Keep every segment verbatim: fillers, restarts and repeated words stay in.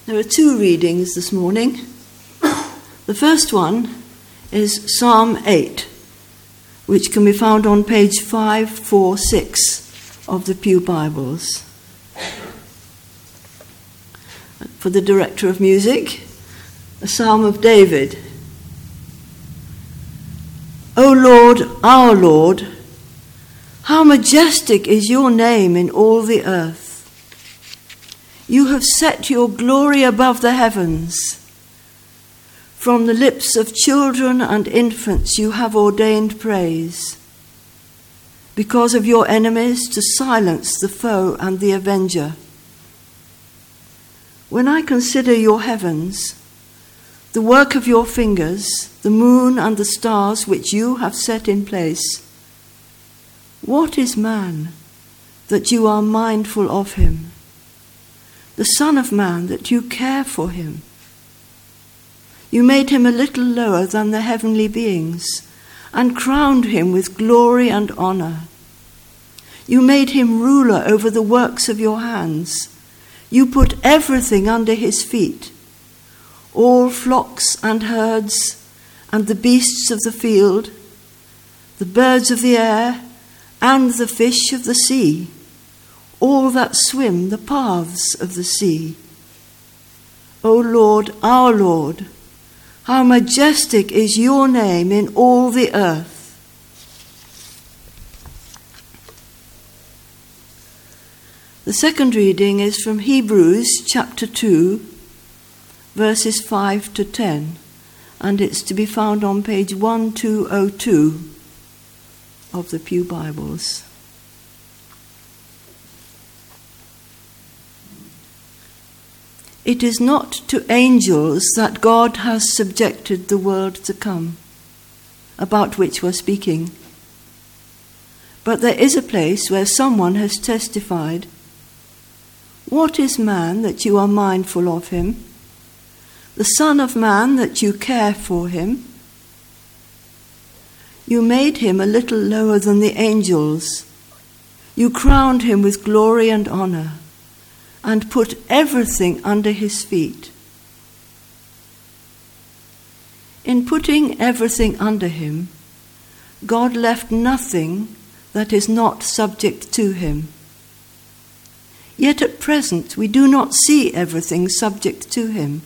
There are two readings this morning. The first one is Psalm eight, which can be found on page five forty-six of the Pew Bibles. For the director of music, a Psalm of David. O Lord, our Lord, how majestic is your name in all the earth. You have set your glory above the heavens. From the lips of children and infants you have ordained praise, because of your enemies to silence the foe and the avenger. When I consider your heavens, the work of your fingers, the moon and the stars which you have set in place, what is man that you are mindful of him? The Son of Man that you care for him. You made him a little lower than the heavenly beings and crowned him with glory and honor. You made him ruler over the works of your hands. You put everything under his feet, all flocks and herds and the beasts of the field, the birds of the air and the fish of the sea, all that swim the paths of the sea. O Lord, our Lord, how majestic is your name in all the earth. The second reading is from Hebrews chapter two, verses five to ten, and it's to be found on page twelve oh two of the Pew Bibles. It is not to angels that God has subjected the world to come, about which we're speaking. But there is a place where someone has testified, what is man that you are mindful of him? The Son of Man that you care for him? You made him a little lower than the angels. You crowned him with glory and honor, and put everything under his feet. In putting everything under him, God left nothing that is not subject to him. Yet at present we do not see everything subject to him.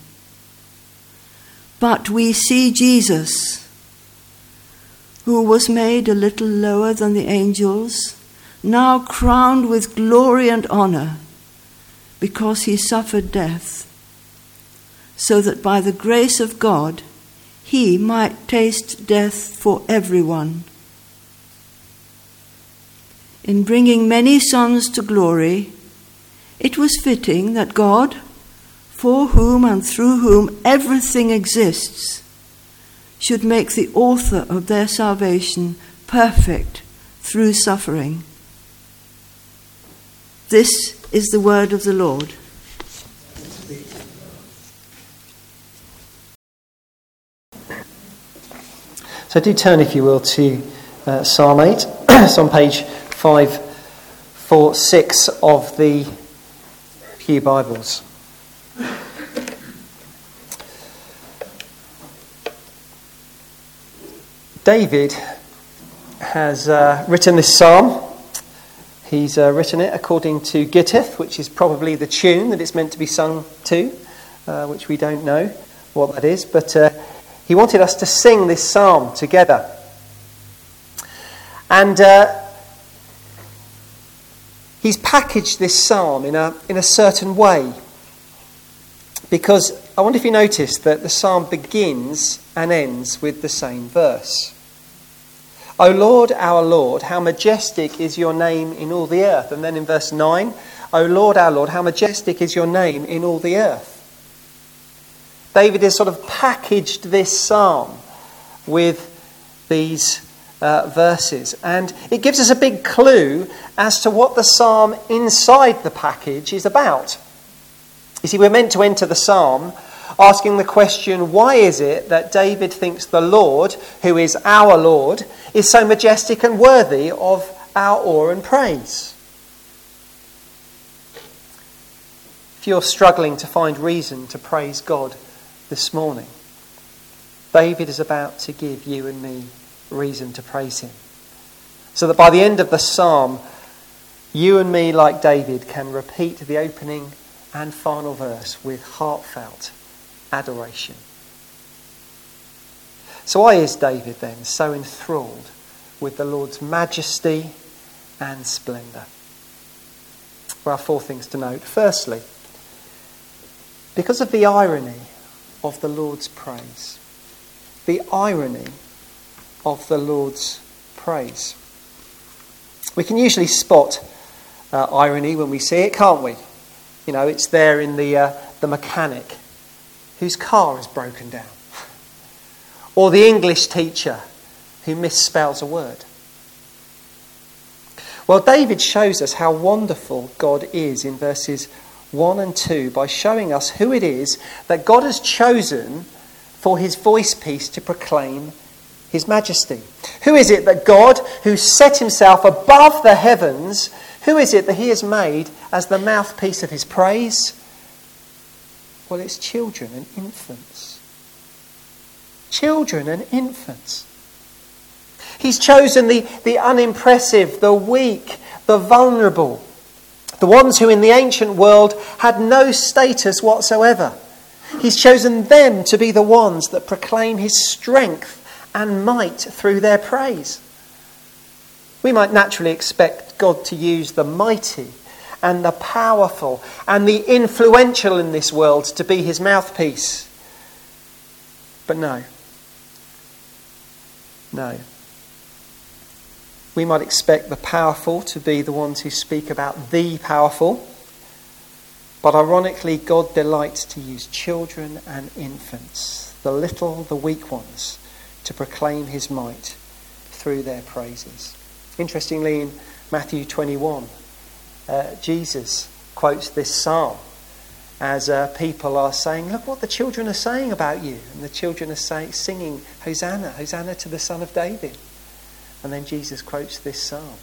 But we see Jesus, who was made a little lower than the angels, now crowned with glory and honor, because he suffered death, so that by the grace of God he might taste death for everyone. In bringing many sons to glory, it was fitting that God, for whom and through whom everything exists, should make the author of their salvation perfect through suffering. This is the word of the Lord. So do turn, if you will, to uh, Psalm eight. It's on page five forty-six of the Pew Bibles. David has uh, written this psalm. He's uh, written it according to Gittith, which is probably the tune that it's meant to be sung to, uh, which we don't know what that is. But uh, he wanted us to sing this psalm together. And uh, he's packaged this psalm in a in a certain way. Because I wonder if you noticed that the psalm begins and ends with the same verse. O Lord, our Lord, how majestic is your name in all the earth. And then in verse nine, O Lord, our Lord, how majestic is your name in all the earth. David has sort of packaged this psalm with these uh, verses. And it gives us a big clue as to what the psalm inside the package is about. You see, we're meant to enter the psalm asking the question, why is it that David thinks the Lord, who is our Lord, is so majestic and worthy of our awe and praise? If you're struggling to find reason to praise God this morning, David is about to give you and me reason to praise him. So that by the end of the psalm, you and me, like David, can repeat the opening and final verse with heartfelt adoration. So why is David then so enthralled with the Lord's majesty and splendour? Well, four things to note. Firstly, because of the irony of the Lord's praise. The irony of the Lord's praise. We can usually spot uh, irony when we see it, can't we? You know, it's there in the uh, the mechanic whose car is broken down. Or the English teacher who misspells a word. Well, David shows us how wonderful God is in verses one and two by showing us who it is that God has chosen for his voice piece to proclaim his majesty. Who is it that God, who set himself above the heavens, who is it that he has made as the mouthpiece of his praise? Well, it's children and infants. Children and infants. He's chosen the, the unimpressive, the weak, the vulnerable, the ones who in the ancient world had no status whatsoever. He's chosen them to be the ones that proclaim his strength and might through their praise. We might naturally expect God to use the mighty and the powerful and the influential in this world to be his mouthpiece. But no. No. We might expect the powerful to be the ones who speak about the powerful. But ironically, God delights to use children and infants, the little, the weak ones, to proclaim his might through their praises. Interestingly, in Matthew twenty-one, uh, Jesus quotes this psalm as uh, people are saying, look what the children are saying about you. And the children are say, singing, Hosanna, Hosanna to the Son of David. And then Jesus quotes this psalm.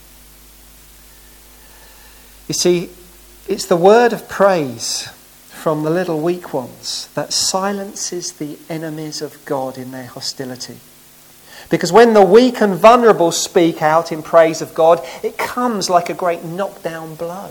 You see, it's the word of praise from the little weak ones that silences the enemies of God in their hostility. Because when the weak and vulnerable speak out in praise of God, it comes like a great knockdown blow.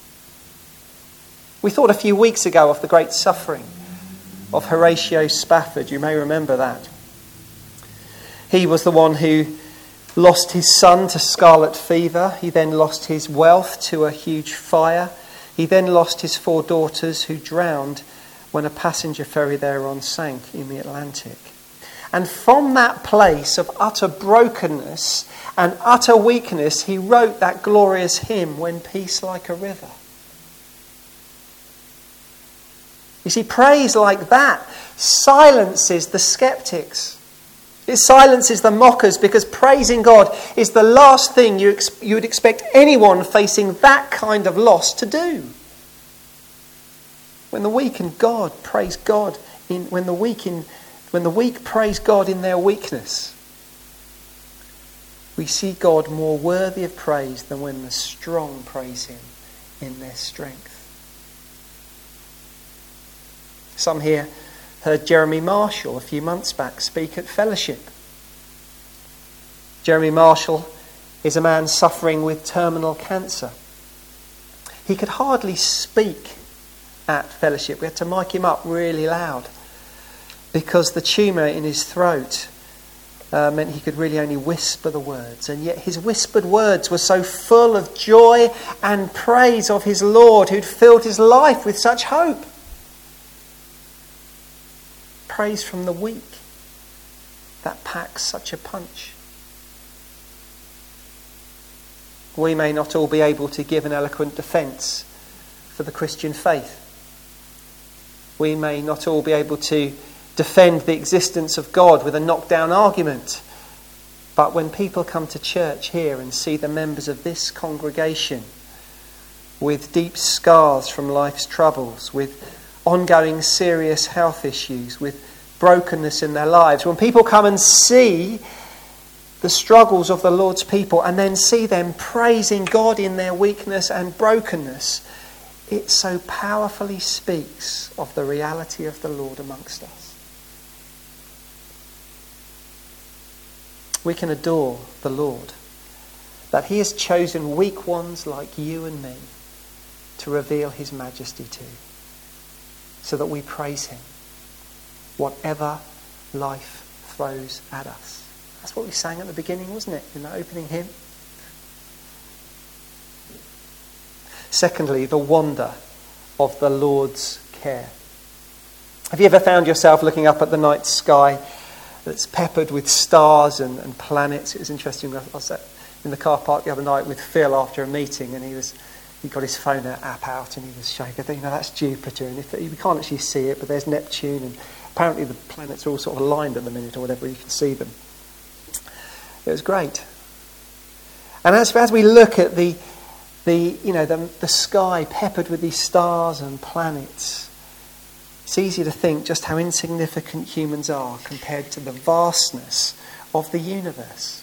We thought a few weeks ago of the great suffering of Horatio Spafford. You may remember that. He was the one who lost his son to scarlet fever. He then lost his wealth to a huge fire. He then lost his four daughters, who drowned when a passenger ferry they were on sank in the Atlantic. And from that place of utter brokenness and utter weakness, he wrote that glorious hymn, When Peace Like a River. You see, praise like that silences the skeptics. It silences the mockers, because praising God is the last thing you, ex- you would expect anyone facing that kind of loss to do. When the weak in God praise God, in, when the weak in, when the weak praise God in their weakness, we see God more worthy of praise than when the strong praise him in their strength. Some here heard Jeremy Marshall a few months back speak at Fellowship. Jeremy Marshall is a man suffering with terminal cancer. He could hardly speak at Fellowship. We had to mic him up really loud because the tumour in his throat uh, meant he could really only whisper the words. And yet his whispered words were so full of joy and praise of his Lord, who'd filled his life with such hope. Praise from the weak, that packs such a punch. We may not all be able to give an eloquent defence for the Christian faith. We may not all be able to defend the existence of God with a knockdown argument. But when people come to church here and see the members of this congregation with deep scars from life's troubles, with ongoing serious health issues, with brokenness in their lives, when people come and see the struggles of the Lord's people and then see them praising God in their weakness and brokenness, it so powerfully speaks of the reality of the Lord amongst us. We can adore the Lord, that he has chosen weak ones like you and me to reveal his majesty to, so that we praise him, whatever life throws at us. That's what we sang at the beginning, wasn't it, in that opening hymn? Secondly, the wonder of the Lord's care. Have you ever found yourself looking up at the night sky that's peppered with stars and, and planets? It was interesting. I was in the car park the other night with Phil after a meeting, and he was he got his phone app out and he was showing, I think, you know, that's Jupiter, and if we can't actually see it, but there's Neptune, and apparently the planets are all sort of aligned at the minute or whatever. You can see them. It was great. And as as we look at the the you know the the sky peppered with these stars and planets, it's easy to think just how insignificant humans are compared to the vastness of the universe.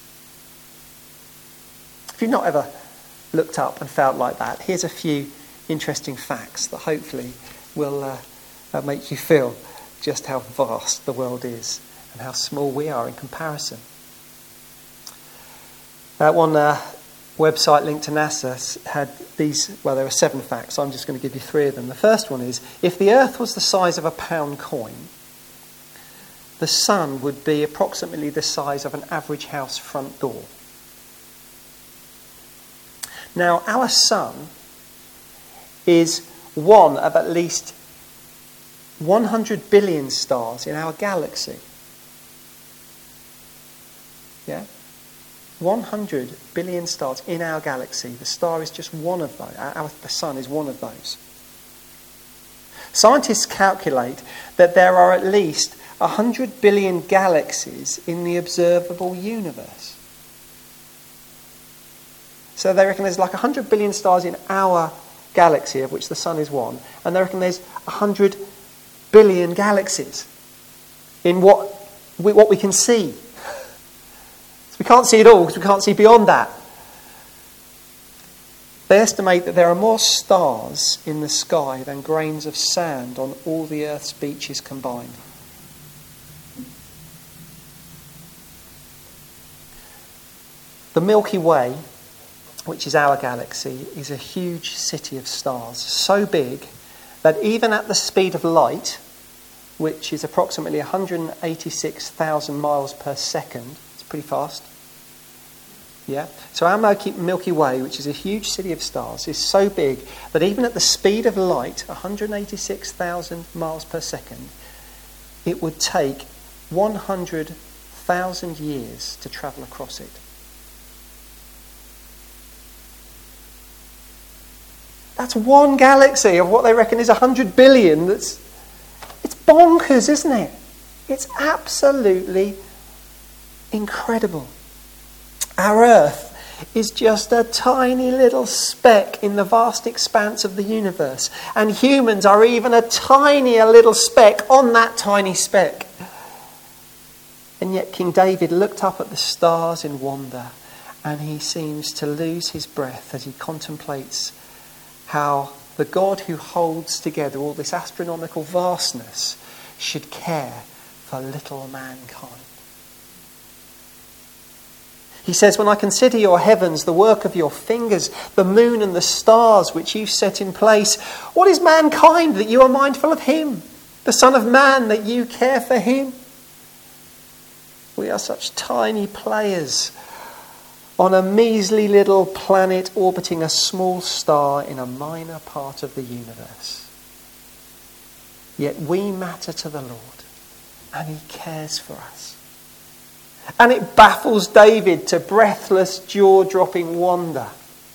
If you've not ever looked up and felt like that, here's a few interesting facts that hopefully will uh, uh, make you feel just how vast the world is and how small we are in comparison. That one uh, website linked to NASA had these, well, there are seven facts, so I'm just going to give you three of them. The first one is, if the Earth was the size of a pound coin, the sun would be approximately the size of an average house front door. Now, our sun is one of at least one hundred billion stars in our galaxy. Yeah? one hundred billion stars in our galaxy. The star is just one of those. Our, the sun is one of those. Scientists calculate that there are at least one hundred billion galaxies in the observable universe. So they reckon there's like one hundred billion stars in our galaxy, of which the sun is one, and they reckon there's one hundred billion galaxies in what we, what we can see. So we can't see it all because we can't see beyond that. They estimate that there are more stars in the sky than grains of sand on all the Earth's beaches combined. The Milky Way, which is our galaxy, is a huge city of stars, so big that even at the speed of light, which is approximately one hundred eighty-six thousand miles per second, it's pretty fast. Yeah. So our Milky, Milky Way, which is a huge city of stars, is so big that even at the speed of light, one hundred eighty-six thousand miles per second, it would take one hundred thousand years to travel across it. That's one galaxy of what they reckon is one hundred billion. That's, it's bonkers, isn't it? It's absolutely incredible. Our Earth is just a tiny little speck in the vast expanse of the universe. And humans are even a tinier little speck on that tiny speck. And yet King David looked up at the stars in wonder, and he seems to lose his breath as he contemplates how the God who holds together all this astronomical vastness should care for little mankind. He says, when I consider your heavens, the work of your fingers, the moon and the stars which you've set in place, what is mankind that you are mindful of him? The Son of Man that you care for him? We are such tiny players on a measly little planet orbiting a small star in a minor part of the universe. Yet we matter to the Lord, and he cares for us. And it baffles David to breathless, jaw-dropping wonder.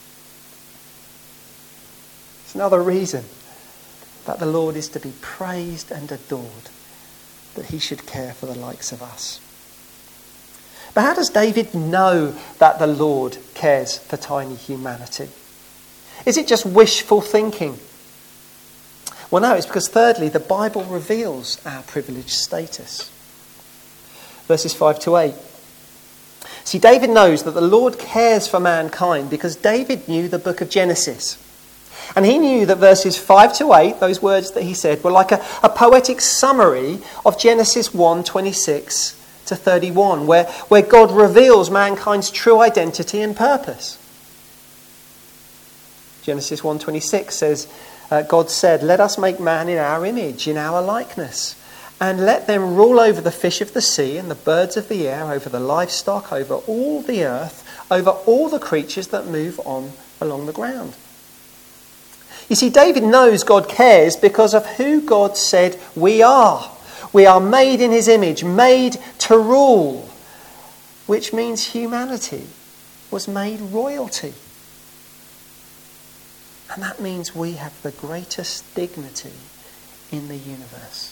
It's another reason that the Lord is to be praised and adored, that he should care for the likes of us. But how does David know that the Lord cares for tiny humanity? Is it just wishful thinking? Well, no, it's because thirdly, the Bible reveals our privileged status. Verses five to eight. See, David knows that the Lord cares for mankind because David knew the book of Genesis. And he knew that verses five to eight, those words that he said, were like a, a poetic summary of Genesis one, twenty-six to thirty-one, where, where God reveals mankind's true identity and purpose. Genesis one twenty-six says, uh, God said, "Let us make man in our image, in our likeness, and let them rule over the fish of the sea and the birds of the air, over the livestock, over all the earth, over all the creatures that move on along the ground." You see, David knows God cares because of who God said we are. We are made in his image, made to rule, which means humanity was made royalty. And that means we have the greatest dignity in the universe.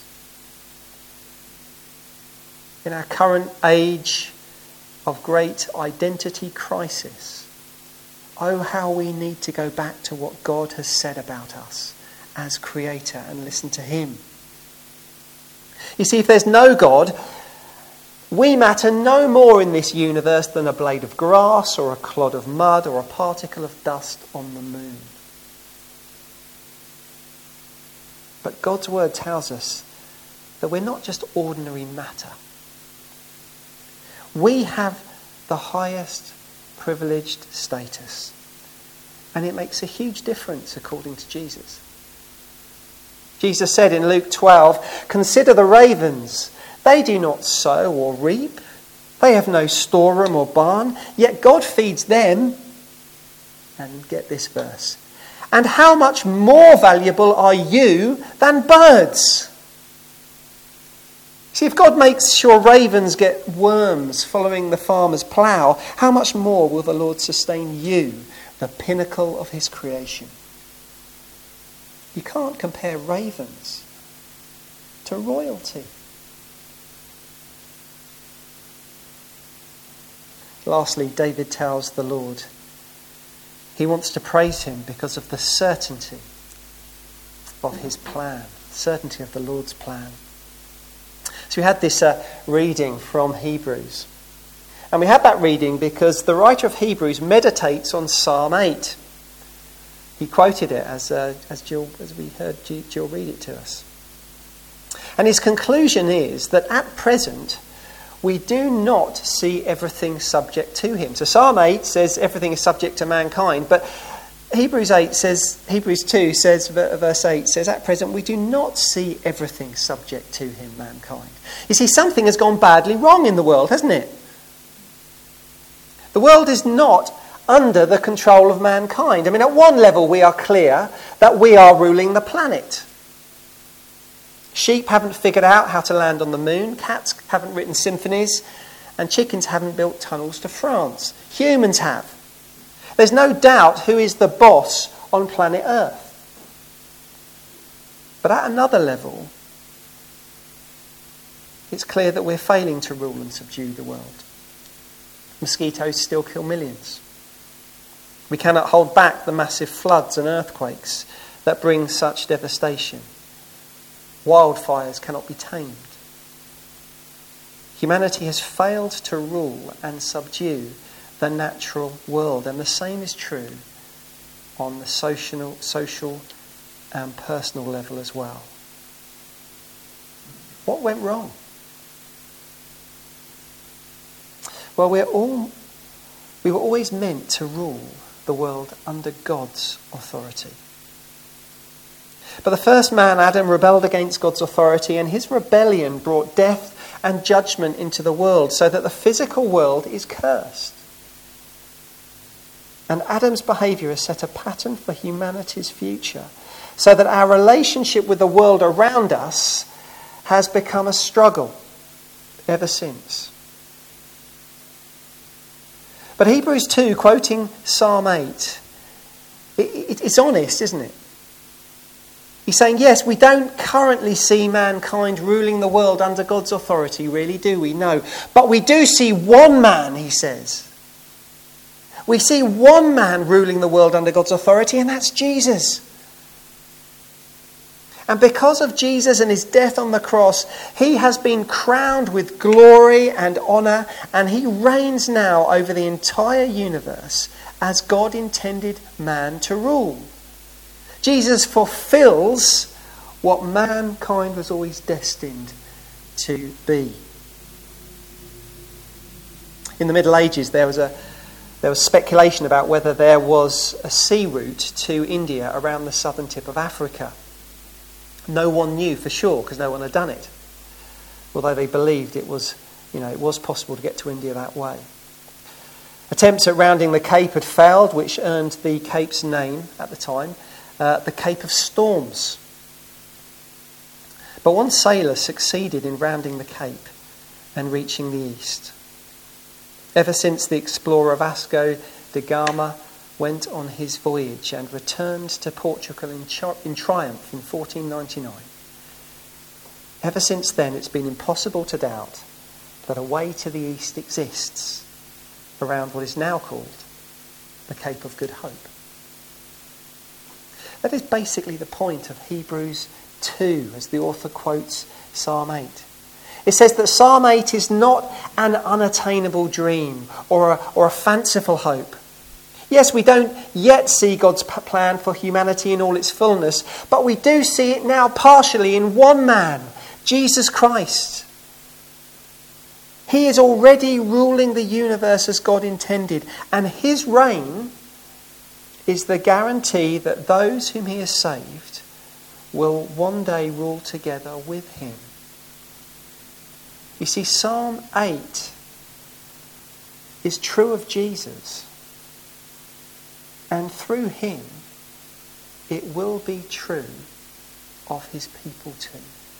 In our current age of great identity crisis, oh, how we need to go back to what God has said about us as creator and listen to him. You see, if there's no God, we matter no more in this universe than a blade of grass or a clod of mud or a particle of dust on the moon. But God's word tells us that we're not just ordinary matter. We have the highest privileged status. And it makes a huge difference according to Jesus. Jesus said in Luke twelve, "Consider the ravens. They do not sow or reap. They have no storeroom or barn. Yet God feeds them." And get this verse. "And how much more valuable are you than birds?" See, if God makes sure ravens get worms following the farmer's plough, how much more will the Lord sustain you, the pinnacle of his creation? You can't compare ravens to royalty. Lastly, David tells the Lord he wants to praise him because of the certainty of his plan, certainty of the Lord's plan. So we had this uh, reading from Hebrews. And we had that reading because the writer of Hebrews meditates on Psalm eight. He quoted it as uh, as Jill, as we heard Jill read it to us. And his conclusion is that at present we do not see everything subject to him. So Psalm eight says everything is subject to mankind, but Hebrews eight says, Hebrews two says, verse eight says, at present we do not see everything subject to him, mankind. You see, something has gone badly wrong in the world, hasn't it? The world is not under the control of mankind. I mean, at one level we are clear that we are ruling the planet. Sheep haven't figured out how to land on the moon, cats haven't written symphonies, and chickens haven't built tunnels to France. Humans have. There's no doubt who is the boss on planet Earth. But at another level, it's clear that we're failing to rule and subdue the world. Mosquitoes still kill millions. We cannot hold back the massive floods and earthquakes that bring such devastation. Wildfires cannot be tamed. Humanity has failed to rule and subdue the natural world, and the same is true on the social, social and personal level as well. What went wrong? Well, we're all, we were always meant to rule the world under God's authority. But the first man, Adam, rebelled against God's authority, and his rebellion brought death and judgment into the world, so that the physical world is cursed. And Adam's behaviour has set a pattern for humanity's future, so that our relationship with the world around us has become a struggle ever since. But Hebrews two, quoting Psalm eight, it, it, it's honest, isn't it? He's saying, yes, we don't currently see mankind ruling the world under God's authority, really, do we? No. But we do see one man, he says. We see one man ruling the world under God's authority, and that's Jesus. And because of Jesus and his death on the cross, he has been crowned with glory and honour, and he reigns now over the entire universe as God intended man to rule. Jesus fulfills what mankind was always destined to be. In the Middle Ages, there was a there was speculation about whether there was a sea route to India around the southern tip of Africa. No one knew for sure because no one had done it, although they believed it was, you know, it was possible to get to India that way. Attempts at rounding the Cape had failed, which earned the Cape's name at the time, uh, the Cape of Storms. But one sailor succeeded in rounding the Cape and reaching the east. Ever since the explorer Vasco da Gama went on his voyage and returned to Portugal in, tri- in triumph in fourteen ninety-nine, ever since then it's been impossible to doubt that a way to the east exists around what is now called the Cape of Good Hope. That is basically the point of Hebrews two, as the author quotes Psalm eight. It says that Psalm eight is not an unattainable dream or a, or a fanciful hope. Yes, we don't yet see God's plan for humanity in all its fullness, but we do see it now partially in one man, Jesus Christ. He is already ruling the universe as God intended, and his reign is the guarantee that those whom he has saved will one day rule together with him. You see, Psalm eight is true of Jesus, and through him it will be true of his people too.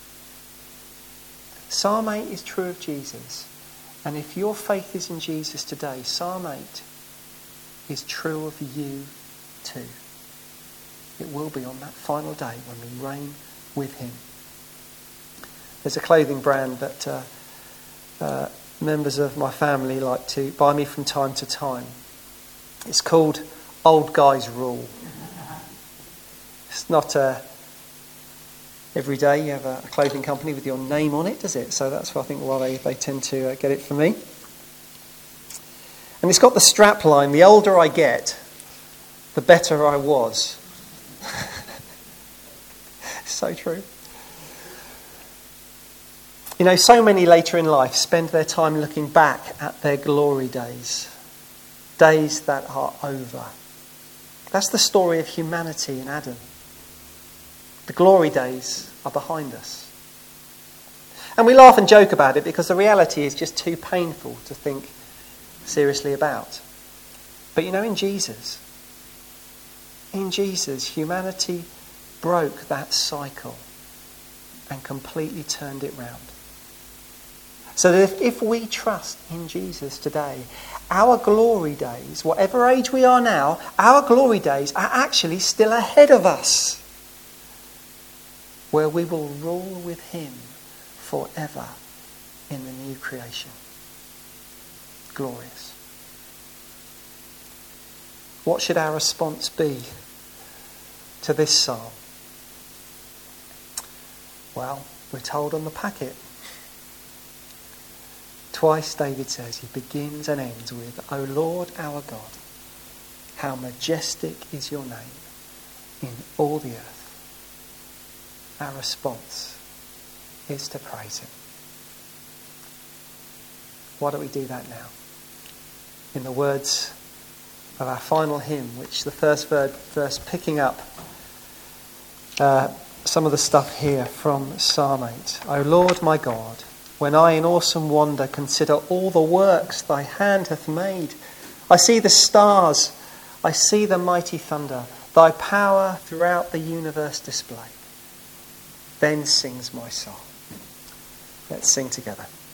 Psalm eight is true of Jesus, and if your faith is in Jesus today, Psalm eight is true of you too. It will be on that final day when we reign with him. There's a clothing brand that uh, uh, members of my family like to buy me from time to time. It's called Old Guy's Rule. It's not uh, every day you have a, a clothing company with your name on it, does it? So that's why I think why they, they tend to uh, get it for me. And it's got the strap line, the older I get, the better I was. So true. You know, so many later in life spend their time looking back at their glory days. Days that are over. That's the story of humanity in Adam. The glory days are behind us. And we laugh and joke about it because the reality is just too painful to think seriously about. But you know, in Jesus, in Jesus, humanity broke that cycle and completely turned it round. So that if, if we trust in Jesus today, our glory days, whatever age we are now, our glory days are actually still ahead of us, where we will rule with him forever in the new creation. Glorious. What should our response be to this psalm? Well, we're told on the packet. Twice David says, he begins and ends with, O Lord our God, how majestic is your name in all the earth. Our response is to praise him. Why don't we do that now? In the words of our final hymn, which the first verse picking up uh, some of the stuff here from Psalm eight. O Lord my God, when I in awesome wonder consider all the works thy hand hath made, I see the stars, I see the mighty thunder, thy power throughout the universe displayed. Then sings my soul. Let's sing together.